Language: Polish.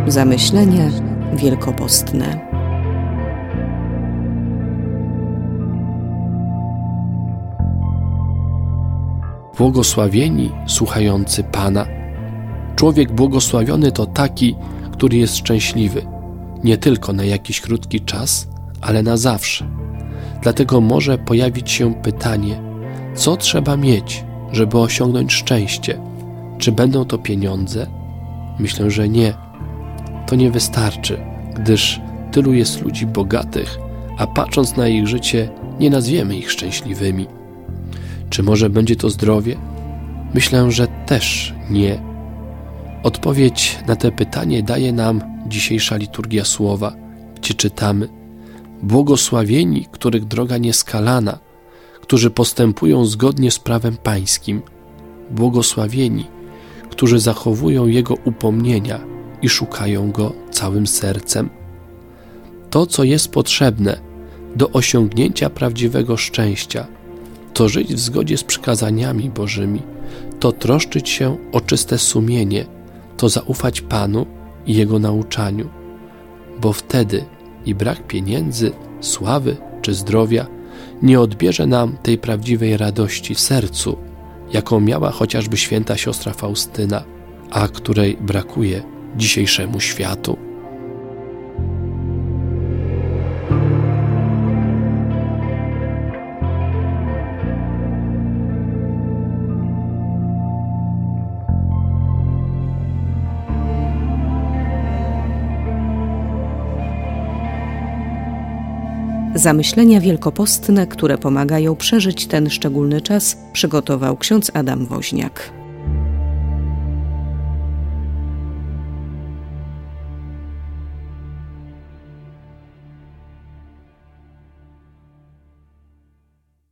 Zamyślenia wielkopostne. Błogosławieni słuchający Pana. Człowiek błogosławiony to taki, który jest szczęśliwy, nie tylko na jakiś krótki czas, ale na zawsze. Dlatego może pojawić się pytanie, co trzeba mieć, żeby osiągnąć szczęście? Czy będą to pieniądze? Myślę, że nie. To nie wystarczy, gdyż tylu jest ludzi bogatych, a patrząc na ich życie, nie nazwiemy ich szczęśliwymi. Czy może będzie to zdrowie? Myślę, że też nie. Odpowiedź na to pytanie daje nam dzisiejsza liturgia słowa, gdzie czytamy: błogosławieni, których droga nieskalana, którzy postępują zgodnie z prawem Pańskim. Błogosławieni, którzy zachowują Jego upomnienia i szukają Go całym sercem. To, co jest potrzebne do osiągnięcia prawdziwego szczęścia, to żyć w zgodzie z przykazaniami Bożymi, to troszczyć się o czyste sumienie, to zaufać Panu i Jego nauczaniu, bo wtedy i brak pieniędzy, sławy czy zdrowia nie odbierze nam tej prawdziwej radości w sercu, jaką miała chociażby święta siostra Faustyna, a której brakuje dzisiejszemu światu. Zamyślenia wielkopostne, które pomagają przeżyć ten szczególny czas, przygotował ksiądz Adam Woźniak.